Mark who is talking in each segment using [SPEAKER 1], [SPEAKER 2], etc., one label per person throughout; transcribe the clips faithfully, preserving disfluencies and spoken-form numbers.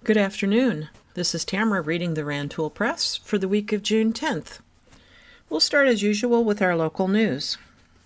[SPEAKER 1] Good afternoon. This is Tamara reading the Rantoul Press for the week of June tenth. We'll start as usual with our local news.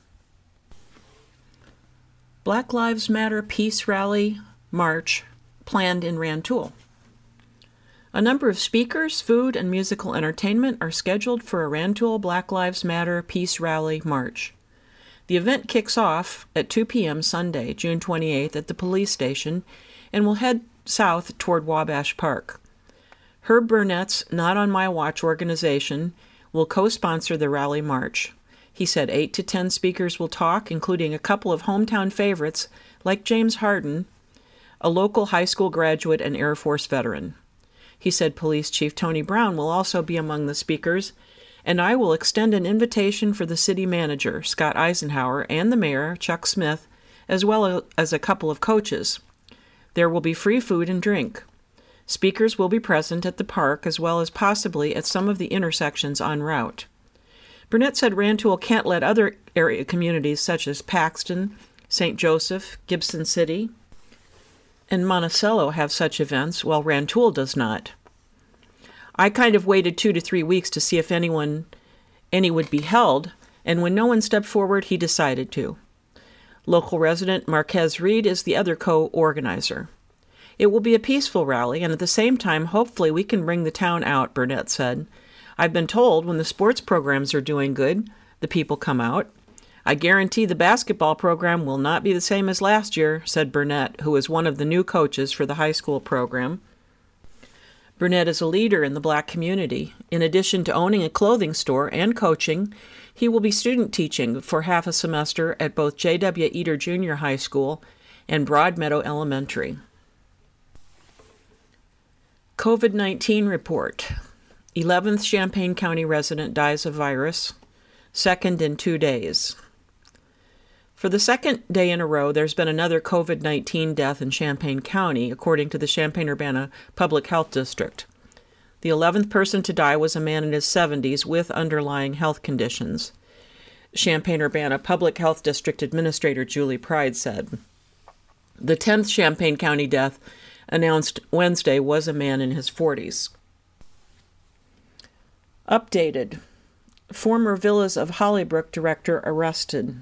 [SPEAKER 1] Black Lives Matter Peace Rally March planned in Rantoul. A number of speakers, food, and musical entertainment are scheduled for a Rantoul Black Lives Matter Peace Rally March. The event kicks off at two p.m. Sunday, June twenty-eighth, at the police station and will head south toward Wabash Park. Herb Burnett's Not On My Watch organization will co-sponsor the rally march. He said eight to ten speakers will talk, including a couple of hometown favorites like James Harden, a local high school graduate and Air Force veteran. He said Police Chief Tony Brown will also be among the speakers, and I will extend an invitation for the city manager, Scott Eisenhower, and the mayor, Chuck Smith, as well as a couple of coaches. There will be free food and drink. Speakers will be present at the park as well as possibly at some of the intersections en route. Burnett said Rantoul can't let other area communities such as Paxton, Saint Joseph, Gibson City, and Monticello have such events, while Rantoul does not. I kind of waited two to three weeks to see if anyone, any would be held, and when no one stepped forward, he decided to. Local resident Marquez Reed is the other co-organizer. It will be a peaceful rally, and at the same time, hopefully we can bring the town out, Burnett said. I've been told when the sports programs are doing good, the people come out. I guarantee the basketball program will not be the same as last year, said Burnett, who is one of the new coaches for the high school program. Burnett is a leader in the black community. In addition to owning a clothing store and coaching, he will be student teaching for half a semester at both J W. Eder Junior High School and Broadmeadow Elementary. COVID nineteen report. eleventh Champaign County resident dies of virus, second in two days. For the second day in a row, there's been another COVID nineteen death in Champaign County, according to the Champaign-Urbana Public Health District. The eleventh person to die was a man in his seventies with underlying health conditions. Champaign-Urbana Public Health District Administrator Julie Pride said. The tenth Champaign County death announced Wednesday was a man in his forties. Updated. Former Villas of Hollybrook director arrested.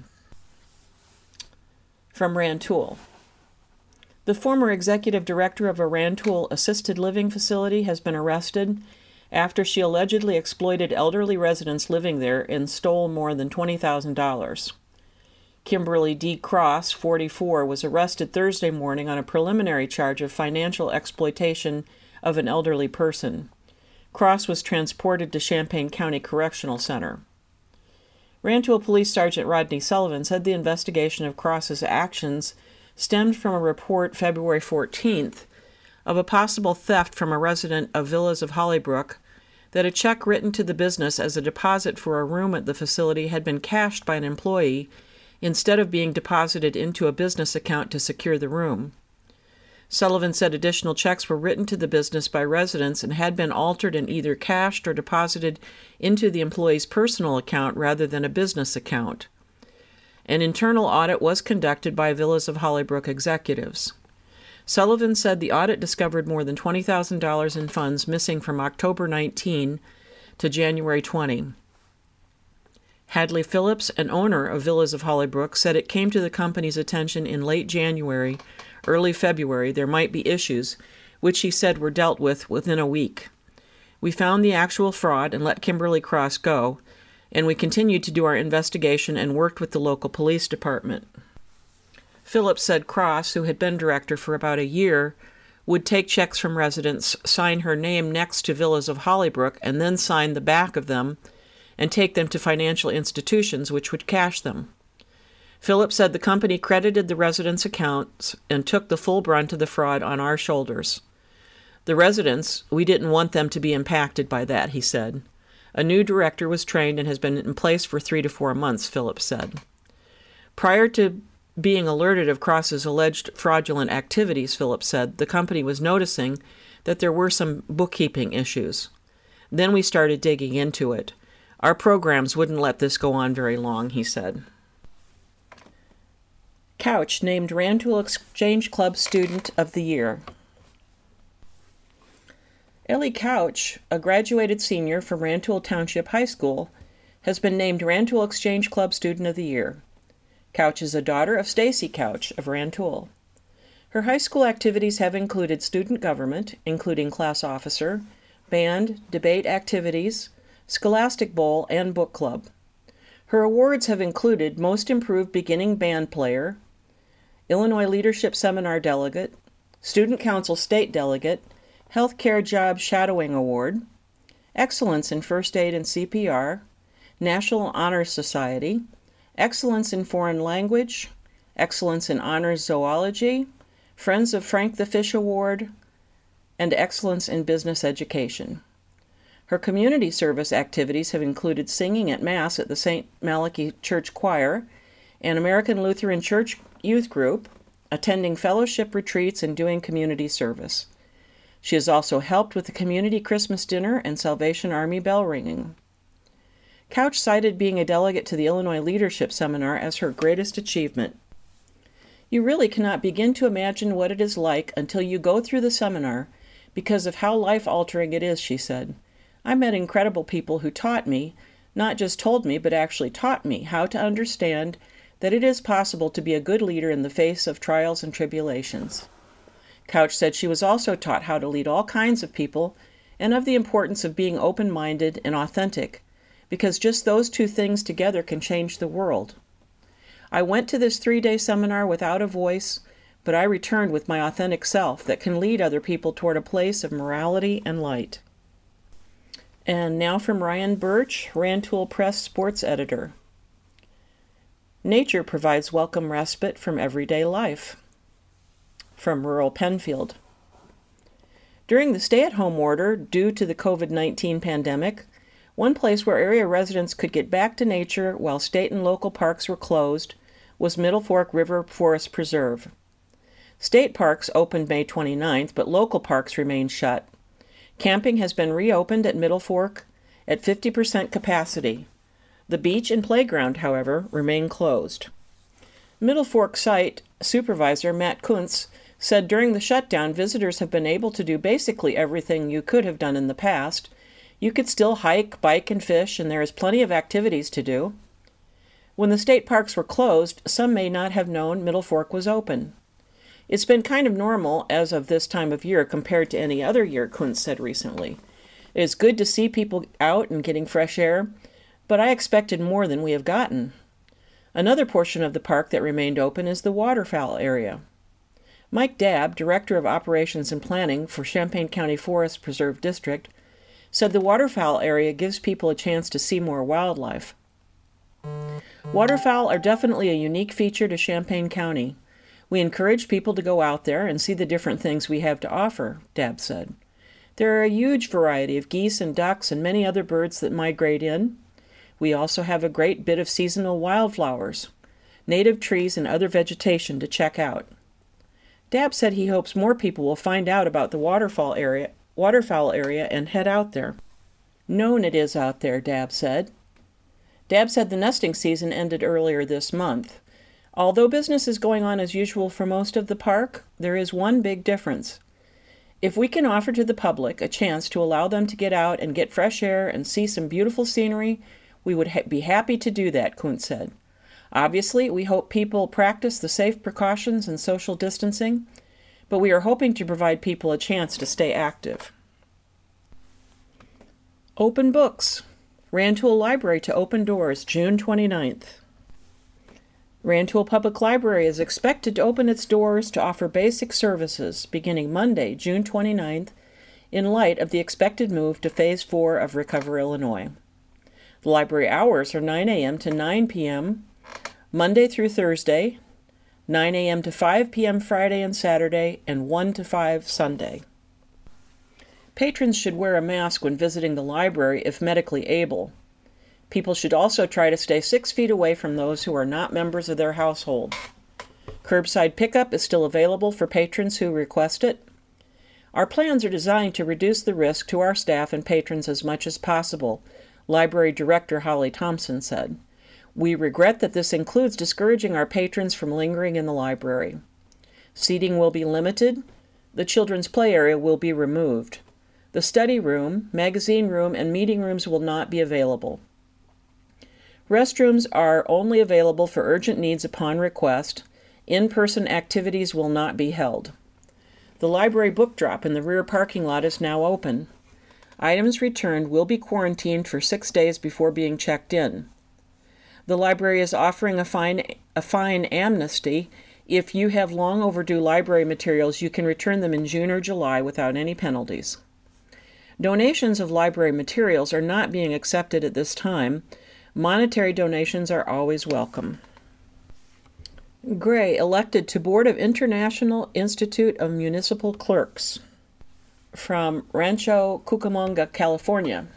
[SPEAKER 1] From Rantoul. The former executive director of a Rantoul assisted living facility has been arrested after she allegedly exploited elderly residents living there and stole more than twenty thousand dollars. Kimberly D. Cross, forty-four, was arrested Thursday morning on a preliminary charge of financial exploitation of an elderly person. Cross was transported to Champaign County Correctional Center. Rantoul Police Sergeant Rodney Sullivan said the investigation of Cross's actions stemmed from a report February fourteenth of a possible theft from a resident of Villas of Hollybrook that a check written to the business as a deposit for a room at the facility had been cashed by an employee instead of being deposited into a business account to secure the room. Sullivan said additional checks were written to the business by residents and had been altered and either cashed or deposited into the employee's personal account rather than a business account. An internal audit was conducted by Villas of Hollybrook executives. Sullivan said the audit discovered more than twenty thousand dollars in funds missing from October nineteenth to January twentieth. Hadley Phillips, an owner of Villas of Hollybrook, said it came to the company's attention in late January, early February, there might be issues, which he said were dealt with within a week. We found the actual fraud and let Kimberly Cross go, and we continued to do our investigation and worked with the local police department. Phillips said Cross, who had been director for about a year, would take checks from residents, sign her name next to Villas of Hollybrook, and then sign the back of them and take them to financial institutions which would cash them. Phillips said the company credited the residents' accounts and took the full brunt of the fraud on our shoulders. The residents, we didn't want them to be impacted by that, he said. A new director was trained and has been in place for three to four months, Phillips said. Prior to being alerted of Cross's alleged fraudulent activities, Phillips said, the company was noticing that there were some bookkeeping issues. Then we started digging into it. Our programs wouldn't let this go on very long, he said. Couch named Rantoul Exchange Club Student of the Year. Ellie Couch, a graduated senior from Rantoul Township High School, has been named Rantoul Exchange Club Student of the Year. Couch is a daughter of Stacy Couch of Rantoul. Her high school activities have included student government, including class officer, band, debate activities, Scholastic Bowl, and book club. Her awards have included Most Improved Beginning Band Player, Illinois Leadership Seminar Delegate, Student Council State Delegate, Healthcare Job Shadowing Award, Excellence in First Aid and C P R, National Honor Society, Excellence in Foreign Language, Excellence in Honors Zoology, Friends of Frank the Fish Award, and Excellence in Business Education. Her community service activities have included singing at Mass at the Saint Malachy Church Choir, an American Lutheran Church youth group, attending fellowship retreats, and doing community service. She has also helped with the community Christmas dinner and Salvation Army bell ringing. Couch cited being a delegate to the Illinois Leadership Seminar as her greatest achievement. You really cannot begin to imagine what it is like until you go through the seminar because of how life-altering it is, she said. I met incredible people who taught me, not just told me, but actually taught me how to understand that it is possible to be a good leader in the face of trials and tribulations. Couch said she was also taught how to lead all kinds of people and of the importance of being open-minded and authentic, because just those two things together can change the world. I went to this three-day seminar without a voice, but I returned with my authentic self that can lead other people toward a place of morality and light. And now from Ryan Birch, Rantoul Press sports editor. Nature provides welcome respite from everyday life. From rural Penfield. During the stay-at-home order due to the covid nineteen pandemic, one place where area residents could get back to nature while state and local parks were closed was Middle Fork River Forest Preserve. State parks opened May twenty-ninth, but local parks remained shut. Camping has been reopened at Middle Fork at fifty percent capacity. The beach and playground, however, remain closed. Middle Fork site supervisor Matt Kuntz said during the shutdown, visitors have been able to do basically everything you could have done in the past. You could still hike, bike, and fish, and there is plenty of activities to do. When the state parks were closed, some may not have known Middle Fork was open. It's been kind of normal as of this time of year compared to any other year, Kuntz said recently. It is good to see people out and getting fresh air, but I expected more than we have gotten. Another portion of the park that remained open is the waterfowl area. Mike Dabb, Director of Operations and Planning for Champaign County Forest Preserve District, said the waterfowl area gives people a chance to see more wildlife. Waterfowl are definitely a unique feature to Champaign County. We encourage people to go out there and see the different things we have to offer, Dabb said. There are a huge variety of geese and ducks and many other birds that migrate in. We also have a great bit of seasonal wildflowers, native trees, and other vegetation to check out. Dabb said he hopes more people will find out about the waterfowl area, waterfowl area and head out there. Known it is out there, Dabb said. Dabb said the nesting season ended earlier this month. Although business is going on as usual for most of the park, there is one big difference. If we can offer to the public a chance to allow them to get out and get fresh air and see some beautiful scenery, we would ha- be happy to do that, Kuntz said. Obviously, we hope people practice the safe precautions and social distancing, but we are hoping to provide people a chance to stay active. Open books. Rantoul Library to open doors June twenty-ninth. Rantoul Public Library is expected to open its doors to offer basic services beginning Monday, June twenty-ninth, in light of the expected move to Phase four of Recover Illinois. The library hours are nine a.m. to nine p.m. Monday through Thursday, nine a.m. to five p.m. Friday and Saturday, and one to five Sunday. Patrons should wear a mask when visiting the library if medically able. People should also try to stay six feet away from those who are not members of their household. Curbside pickup is still available for patrons who request it. Our plans are designed to reduce the risk to our staff and patrons as much as possible, Library Director Holly Thompson said. We regret that this includes discouraging our patrons from lingering in the library. Seating will be limited. The children's play area will be removed. The study room, magazine room, and meeting rooms will not be available. Restrooms are only available for urgent needs upon request. In-person activities will not be held. The library book drop in the rear parking lot is now open. Items returned will be quarantined for six days before being checked in. The library is offering a fine, a fine amnesty. If you have long overdue library materials, you can return them in June or July without any penalties. Donations of library materials are not being accepted at this time. Monetary donations are always welcome. Gray elected to Board of International Institute of Municipal Clerks. From Rancho Cucamonga, California.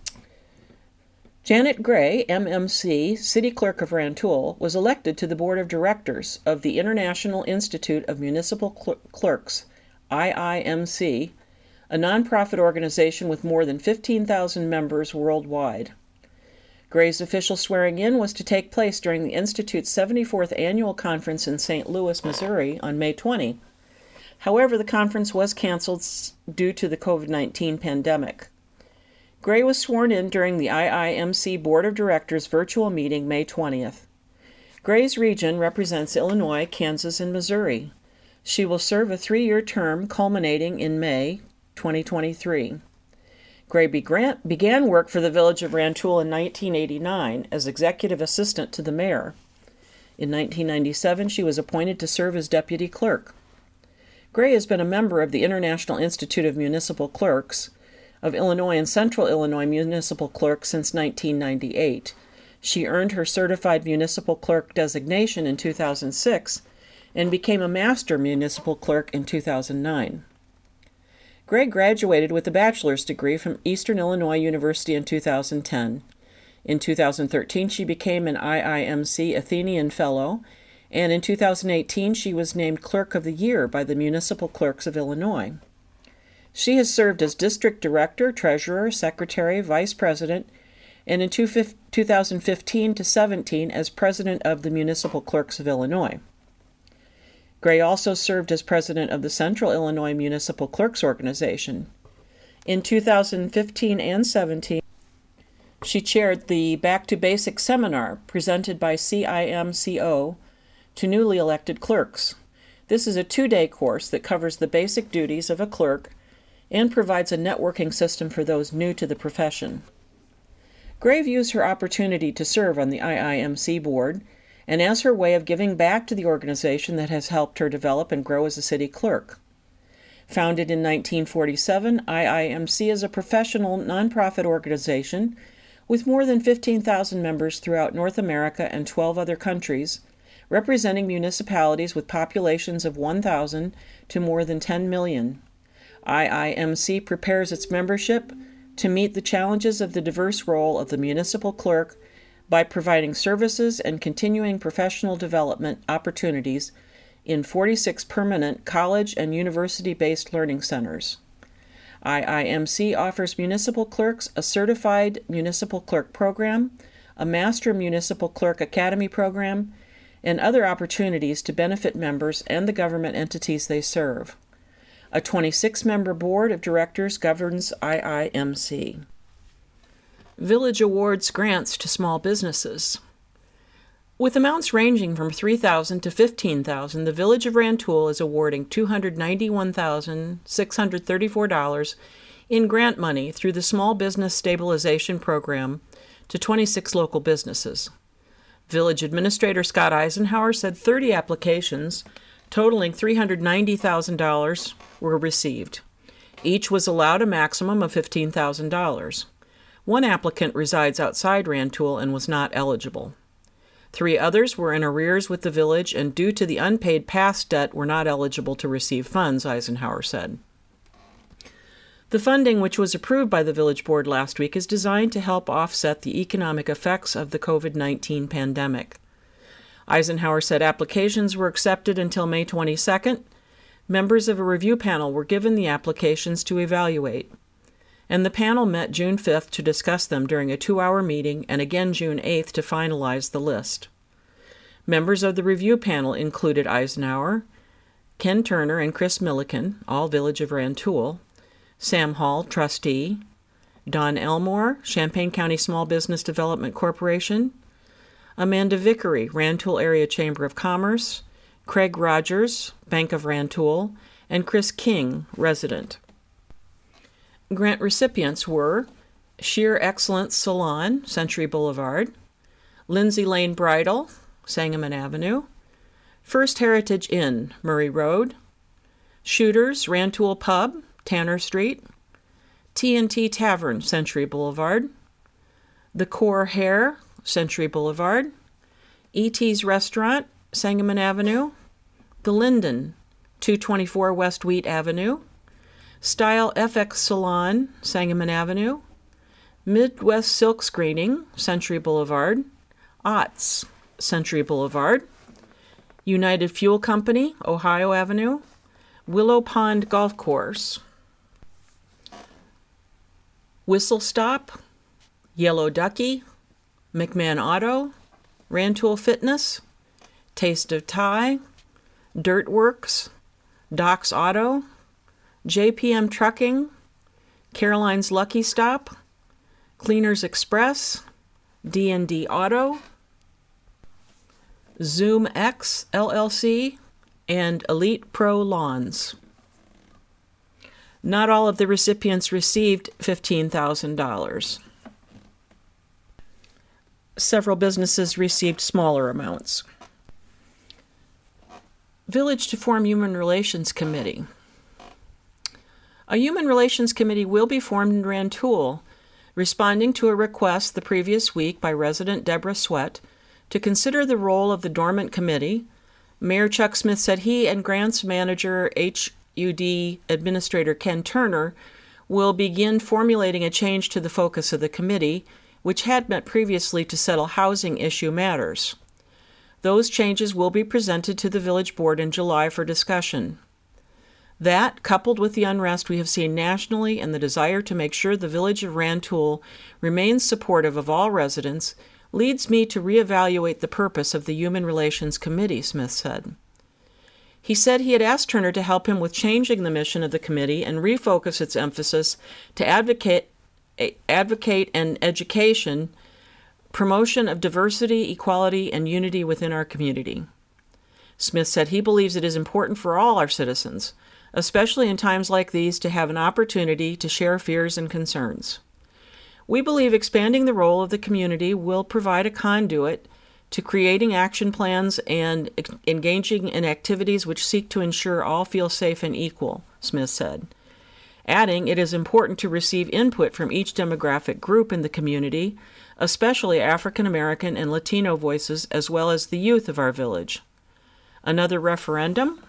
[SPEAKER 1] Janet Gray, M M C, City Clerk of Rantoul, was elected to the Board of Directors of the International Institute of Municipal Cl- Clerks, I I M C, a nonprofit organization with more than fifteen thousand members worldwide. Gray's official swearing-in was to take place during the Institute's seventy-fourth annual conference in Saint Louis, Missouri on May twentieth. However, the conference was canceled due to the covid nineteen pandemic. Gray was sworn in during the I I M C Board of Directors virtual meeting May twentieth. Gray's region represents Illinois, Kansas, and Missouri. She will serve a three-year term culminating in May twenty twenty-three. Gray began work for the Village of Rantoul in nineteen eighty-nine as executive assistant to the mayor. In nineteen ninety-seven, she was appointed to serve as deputy clerk. Gray has been a member of the International Institute of Municipal Clerks of Illinois and Central Illinois Municipal Clerk since nineteen ninety-eight. She earned her Certified Municipal Clerk designation in two thousand six and became a Master Municipal Clerk in two thousand nine. Gray graduated with a bachelor's degree from Eastern Illinois University in two thousand ten. In two thousand thirteen, she became an I I M C Athenian Fellow, and in two thousand eighteen, she was named Clerk of the Year by the Municipal Clerks of Illinois. She has served as District Director, Treasurer, Secretary, Vice President, and in two thousand fifteen to seventeen as President of the Municipal Clerks of Illinois. Gray also served as President of the Central Illinois Municipal Clerks Organization. In two thousand fifteen and seventeen, she chaired the Back to Basics seminar presented by C I M C O to newly elected clerks. This is a two-day course that covers the basic duties of a clerk and provides a networking system for those new to the profession. Gray views her opportunity to serve on the I I M C board and as her way of giving back to the organization that has helped her develop and grow as a city clerk. Founded in nineteen forty-seven, I I M C is a professional nonprofit organization with more than fifteen thousand members throughout North America and twelve other countries, representing municipalities with populations of one thousand to more than ten million. I I M C prepares its membership to meet the challenges of the diverse role of the municipal clerk by providing services and continuing professional development opportunities in forty-six permanent college and university-based learning centers. I I M C offers municipal clerks a certified municipal clerk program, a master municipal clerk academy program, and other opportunities to benefit members and the government entities they serve. A twenty-six member board of directors governs I I M C. Village awards grants to small businesses. With amounts ranging from three thousand dollars to fifteen thousand dollars, the Village of Rantoul is awarding two hundred ninety-one thousand six hundred thirty-four dollars in grant money through the Small Business Stabilization Program to twenty-six local businesses. Village Administrator Scott Eisenhower said thirty applications totaling three hundred ninety thousand dollars were received. Each was allowed a maximum of fifteen thousand dollars. One applicant resides outside Rantoul and was not eligible. Three others were in arrears with the village and due to the unpaid past debt were not eligible to receive funds, Eisenhower said. The funding, which was approved by the village board last week, is designed to help offset the economic effects of the covid nineteen pandemic. Eisenhower said applications were accepted until May twenty-second. Members of a review panel were given the applications to evaluate, and the panel met June fifth to discuss them during a two-hour meeting and again June eighth to finalize the list. Members of the review panel included Eisenhower, Ken Turner and Chris Milliken, all Village of Rantoul, Sam Hall, trustee. Don Elmore, Champaign County Small Business Development Corporation. Amanda Vickery, Rantoul Area Chamber of Commerce. Craig Rogers, Bank of Rantoul, and Chris King, resident. Grant recipients were Sheer Excellence Salon, Century Boulevard. Lindsay Lane Bridal, Sangamon Avenue. First Heritage Inn, Murray Road. Shooters, Rantoul Pub, Tanner Street. T and T Tavern, Century Boulevard. The Core Hair, Century Boulevard. E T's Restaurant, Sangamon Avenue. The Linden, two twenty-four West Wheat Avenue. Style F X Salon, Sangamon Avenue. Midwest Silk Screening, Century Boulevard. Otts, Century Boulevard. United Fuel Company, Ohio Avenue. Willow Pond Golf Course. Whistle Stop, Yellow Ducky, McMahon Auto, Rantoul Fitness, Taste of Thai, Dirt Works, Doc's Auto, J P M Trucking, Caroline's Lucky Stop, Cleaners Express, D and D Auto, Zoom X L L C, and Elite Pro Lawns. Not all of the recipients received fifteen thousand dollars. Several businesses received smaller amounts. Village to form Human Relations Committee. A Human Relations Committee will be formed in Rantoul, responding to a request the previous week by resident Deborah Sweat to consider the role of the dormant committee. Mayor Chuck Smith said he and grants manager H U D Administrator Ken Turner will begin formulating a change to the focus of the committee, which had met previously to settle housing issue matters. Those changes will be presented to the village board in July for discussion. That, coupled with the unrest we have seen nationally and the desire to make sure the village of Rantoul remains supportive of all residents, leads me to reevaluate the purpose of the Human Relations Committee, Smith said. He said he had asked Turner to help him with changing the mission of the committee and refocus its emphasis to advocate, advocate and education, promotion of diversity, equality, and unity within our community. Smith said he believes it is important for all our citizens, especially in times like these, to have an opportunity to share fears and concerns. We believe expanding the role of the community will provide a conduit to creating action plans and engaging in activities which seek to ensure all feel safe and equal, Smith said. Adding, it is important to receive input from each demographic group in the community, especially African American and Latino voices, as well as the youth of our village. Another referendum.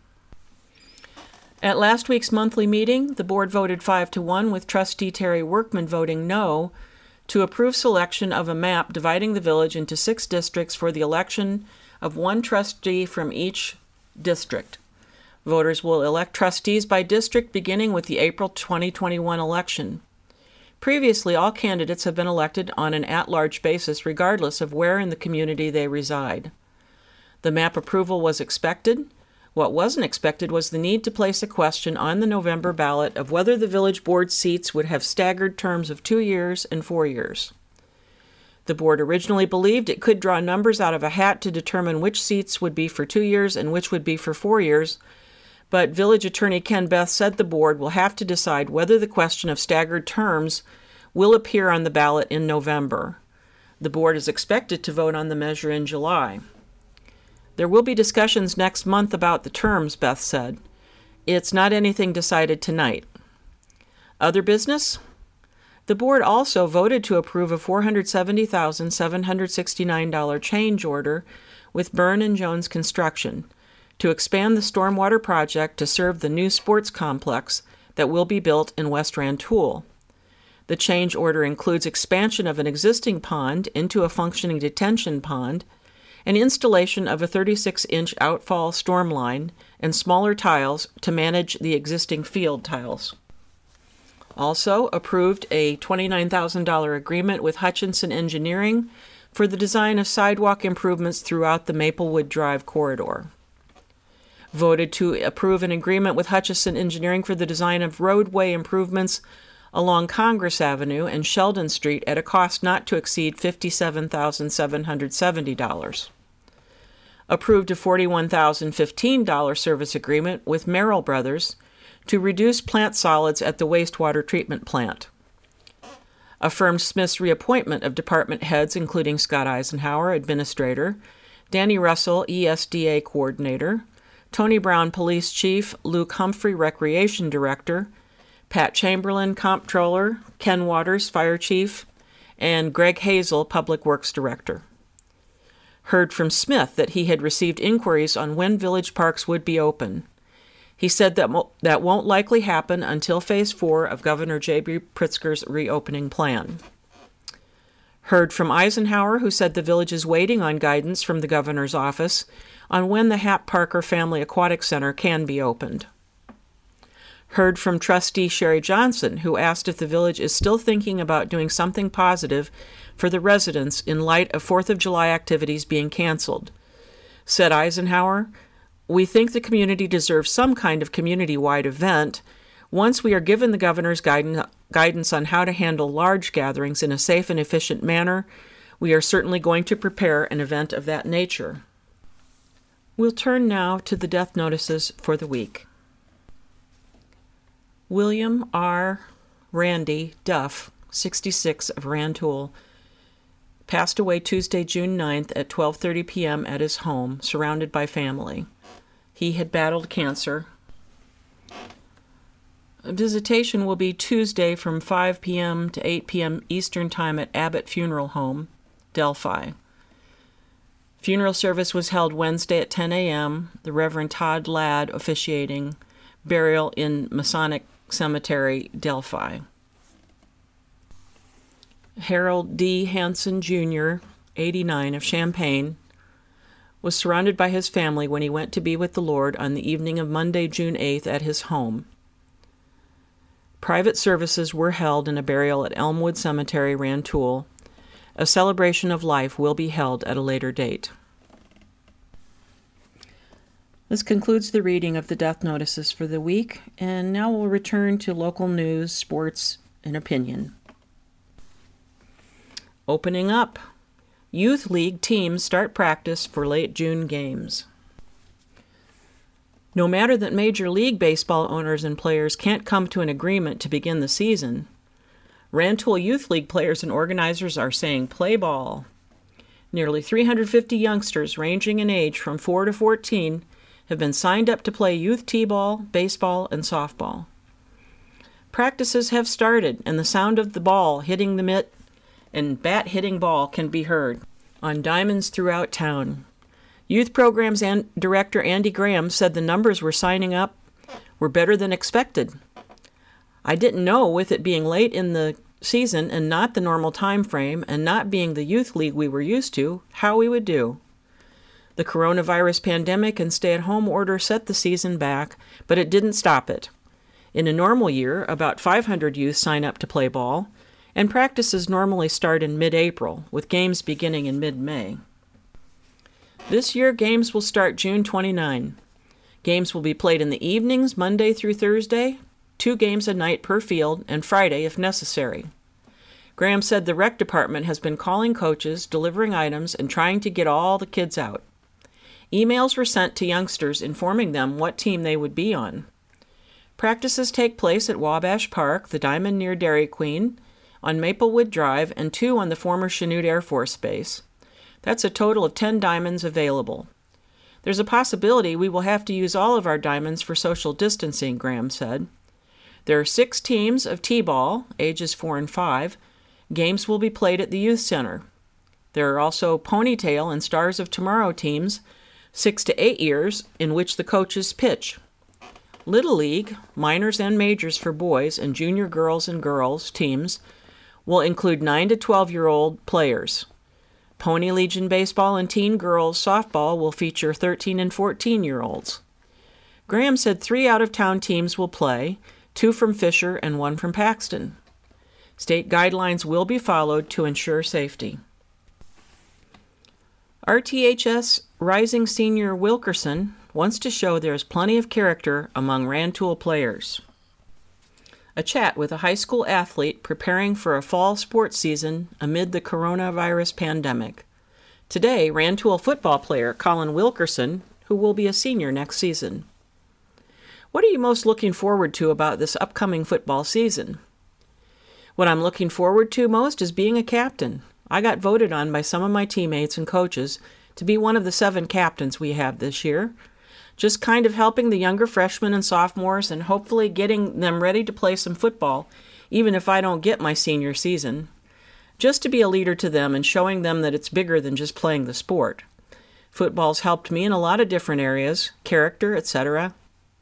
[SPEAKER 1] At last week's monthly meeting, the board voted five to one, with trustee Terry Workman voting no, to approve selection of a map dividing the village into six districts for the election of one trustee from each district. Voters will elect trustees by district beginning with the April twenty twenty-one election. Previously, all candidates have been elected on an at-large basis regardless of where in the community they reside. The map approval was expected. What wasn't expected was the need to place a question on the November ballot of whether the village board seats would have staggered terms of two years and four years. The board originally believed it could draw numbers out of a hat to determine which seats would be for two years and which would be for four years, but village attorney Ken Beth said the board will have to decide whether the question of staggered terms will appear on the ballot in November. The board is expected to vote on the measure in July. There will be discussions next month about the terms, Beth said. It's not anything decided tonight. Other business? The board also voted to approve a four hundred seventy thousand seven hundred sixty-nine dollars change order with Byrne and Jones Construction to expand the stormwater project to serve the new sports complex that will be built in West Rantoul. The change order includes expansion of an existing pond into a functioning detention pond, an installation of a thirty-six inch outfall storm line, and smaller tiles to manage the existing field tiles. Also approved a twenty-nine thousand dollars agreement with Hutchinson Engineering for the design of sidewalk improvements throughout the Maplewood Drive corridor. voted to approve an agreement with Hutchison Engineering for the design of roadway improvements along Congress Avenue and Sheldon Street at a cost not to exceed fifty-seven thousand seven hundred seventy dollars. Approved a forty-one thousand fifteen dollars service agreement with Merrill Brothers to reduce plant solids at the wastewater treatment plant. Affirmed Smith's reappointment of department heads, including Scott Eisenhower, Administrator, Danny Russell, E S D A Coordinator, Tony Brown, Police Chief, Luke Humphrey, Recreation Director, Pat Chamberlain, Comptroller, Ken Waters, Fire Chief, and Greg Hazel, Public Works Director. Heard from Smith that he had received inquiries on when village parks would be open. He said that mo- that won't likely happen until Phase four of Governor J B Pritzker's reopening plan. Heard from Eisenhower, who said the village is waiting on guidance from the governor's office on when the Hap Parker Family Aquatic Center can be opened. Heard from Trustee Sherry Johnson, who asked if the village is still thinking about doing something positive for the residents in light of fourth of July activities being canceled. Said Eisenhower, "We think the community deserves some kind of community-wide event. Once we are given the governor's guidance, guidance on how to handle large gatherings in a safe and efficient manner, we are certainly going to prepare an event of that nature." We'll turn now to the death notices for the week. William R. Randy Duff, sixty-six, of Rantoul, passed away Tuesday, June ninth at twelve thirty p.m. at his home, surrounded by family. He had battled cancer. A visitation will be Tuesday from five p.m. to eight p.m. Eastern Time at Abbott Funeral Home, Delphi. Funeral service was held Wednesday at ten a.m., the Reverend Todd Ladd officiating, burial in Masonic Cemetery, Delphi. Harold D. Hanson, Junior, eighty-nine, of Champaign, was surrounded by his family when he went to be with the Lord on the evening of Monday, June eighth, at his home. Private services were held in a burial at Elmwood Cemetery, Rantoul. A celebration of life will be held at a later date. This concludes the reading of the death notices for the week, and now we'll return to local news, sports, and opinion. Opening up. Youth League teams start practice for late June games. No matter that Major League Baseball owners and players can't come to an agreement to begin the season, Rantoul Youth League players and organizers are saying play ball. Nearly three hundred fifty youngsters ranging in age from four to fourteen have been signed up to play youth t-ball, baseball, and softball. Practices have started, and the sound of the ball hitting the mitt and bat hitting ball can be heard on diamonds throughout town. Youth Programs and Director Andy Graham said the numbers we're signing up were better than expected. "I didn't know, with it being late in the season and not the normal time frame and not being the youth league we were used to, how we would do. The coronavirus pandemic and stay-at-home order set the season back, but it didn't stop it. In a normal year, about five hundred youth sign up to play ball, and practices normally start in mid-April, with games beginning in mid-May. This year, games will start June twenty-ninth. Games will be played in the evenings, Monday through Thursday, two games a night per field, and Friday if necessary. Graham said the rec department has been calling coaches, delivering items, and trying to get all the kids out. Emails were sent to youngsters informing them what team they would be on. Practices take place at Wabash Park, the diamond near Dairy Queen, on Maplewood Drive, and two on the former Chanute Air Force Base. That's a total of ten diamonds available. There's a possibility we will have to use all of our diamonds for social distancing, Graham said. There are six teams of t-ball, ages four and five. Games will be played at the Youth Center. There are also Ponytail and Stars of Tomorrow teams, six to eight years, in which the coaches pitch. Little League, minors and majors for boys, and junior girls and girls teams will include nine to twelve-year-old players. Pony Legion baseball and teen girls softball will feature thirteen and fourteen-year-olds. Graham said three out-of-town teams will play, two from Fisher and one from Paxton. State guidelines will be followed to ensure safety. R T H S Rising Senior Wilkerson wants to show there is plenty of character among Rantoul players. A chat with a high school athlete preparing for a fall sports season amid the coronavirus pandemic. Today, Rantoul football player Colin Wilkerson, who will be a senior next season. What are you most looking forward to about this upcoming football season? What I'm looking forward to most is being a captain. I got voted on by some of my teammates and coaches to be one of the seven captains we have this year. Just kind of helping the younger freshmen and sophomores and hopefully getting them ready to play some football, even if I don't get my senior season. Just to be a leader to them and showing them that it's bigger than just playing the sport. Football's helped me in a lot of different areas, character, et cetera.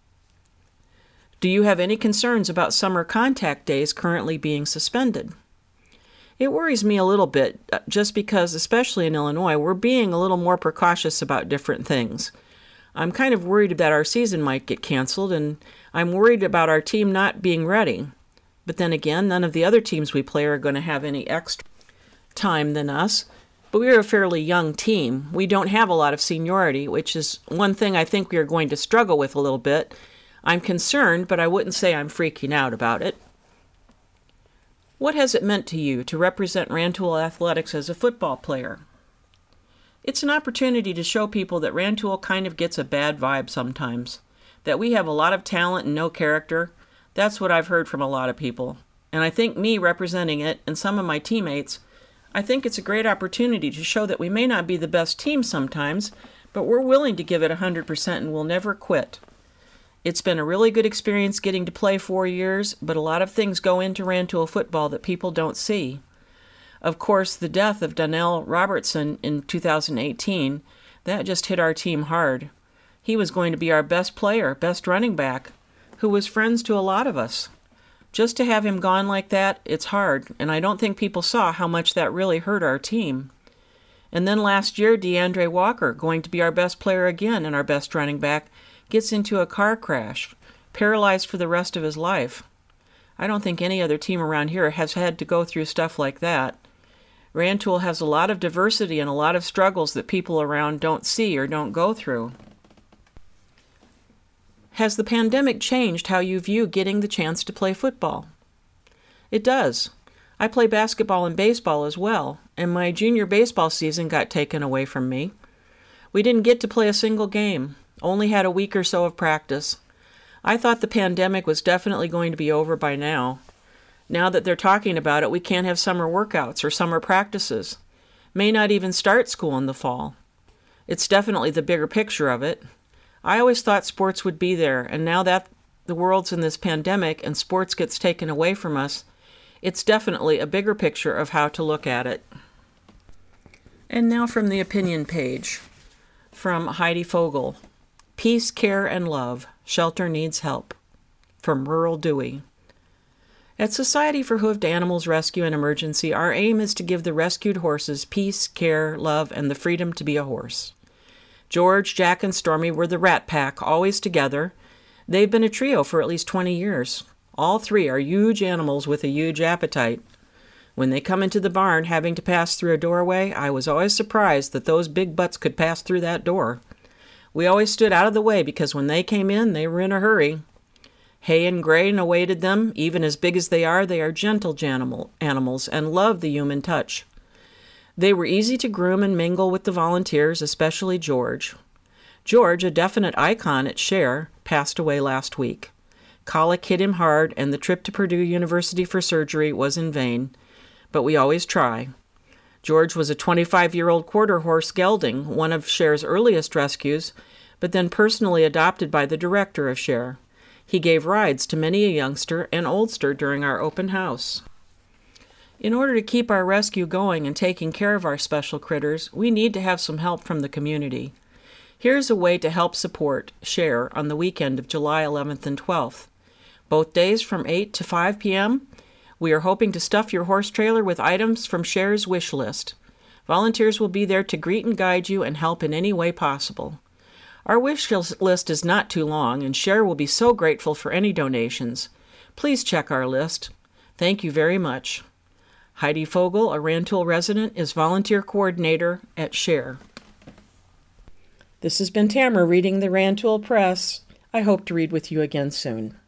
[SPEAKER 1] Do you have any concerns about summer contact days currently being suspended? It worries me a little bit, just because, especially in Illinois, we're being a little more precautious about different things. I'm kind of worried that our season might get canceled, and I'm worried about our team not being ready. But then again, none of the other teams we play are going to have any extra time than us. But we're a fairly young team. We don't have a lot of seniority, which is one thing I think we are going to struggle with a little bit. I'm concerned, but I wouldn't say I'm freaking out about it. What has it meant to you to represent Rantoul Athletics as a football player? It's an opportunity to show people that Rantoul kind of gets a bad vibe sometimes, that we have a lot of talent and no character. That's what I've heard from a lot of people. And I think me representing it and some of my teammates, I think it's a great opportunity to show that we may not be the best team sometimes, but we're willing to give it one hundred percent and we'll never quit. It's been a really good experience getting to play four years, but a lot of things go into Rantoul football that people don't see. Of course, the death of Donnell Robertson in two thousand eighteen, that just hit our team hard. He was going to be our best player, best running back, who was friends to a lot of us. Just to have him gone like that, it's hard, and I don't think people saw how much that really hurt our team. And then last year, DeAndre Walker, going to be our best player again and our best running back, gets into a car crash, paralyzed for the rest of his life. I don't think any other team around here has had to go through stuff like that. Rantoul has a lot of diversity and a lot of struggles that people around don't see or don't go through. Has the pandemic changed how you view getting the chance to play football? It does. I play basketball and baseball as well, and my junior baseball season got taken away from me. We didn't get to play a single game, only had a week or so of practice. I thought the pandemic was definitely going to be over by now. Now that they're talking about it, we can't have summer workouts or summer practices. May not even start school in the fall. It's definitely the bigger picture of it. I always thought sports would be there, and now that the world's in this pandemic and sports gets taken away from us, it's definitely a bigger picture of how to look at it. And now from the opinion page, from Heidi Fogel. Peace, care, and love. Shelter needs help. From Rural Dewey. At Society for Hoofed Animals Rescue and Emergency, our aim is to give the rescued horses peace, care, love, and the freedom to be a horse. George, Jack, and Stormy were the Rat Pack, always together. They've been a trio for at least twenty years. All three are huge animals with a huge appetite. When they come into the barn having to pass through a doorway, I was always surprised that those big butts could pass through that door. We always stood out of the way because when they came in, they were in a hurry. Hay and grain awaited them. Even as big as they are, they are gentle animal, animals and love the human touch. They were easy to groom and mingle with the volunteers, especially George. George, a definite icon at Share, passed away last week. Colic hit him hard, and the trip to Purdue University for surgery was in vain. But we always try. George was a twenty-five-year-old quarter horse gelding, one of Share's earliest rescues, but then personally adopted by the director of Share. He gave rides to many a youngster and oldster during our open house. In order to keep our rescue going and taking care of our special critters, we need to have some help from the community. Here's a way to help support Share on the weekend of July eleventh and twelfth. Both days from eight to five p.m., we are hoping to stuff your horse trailer with items from Share's wish list. Volunteers will be there to greet and guide you and help in any way possible. Our wish list is not too long, and Share will be so grateful for any donations. Please check our list. Thank you very much. Heidi Fogel, a Rantoul resident, is volunteer coordinator at Share. This has been Tamara reading the Rantoul Press. I hope to read with you again soon.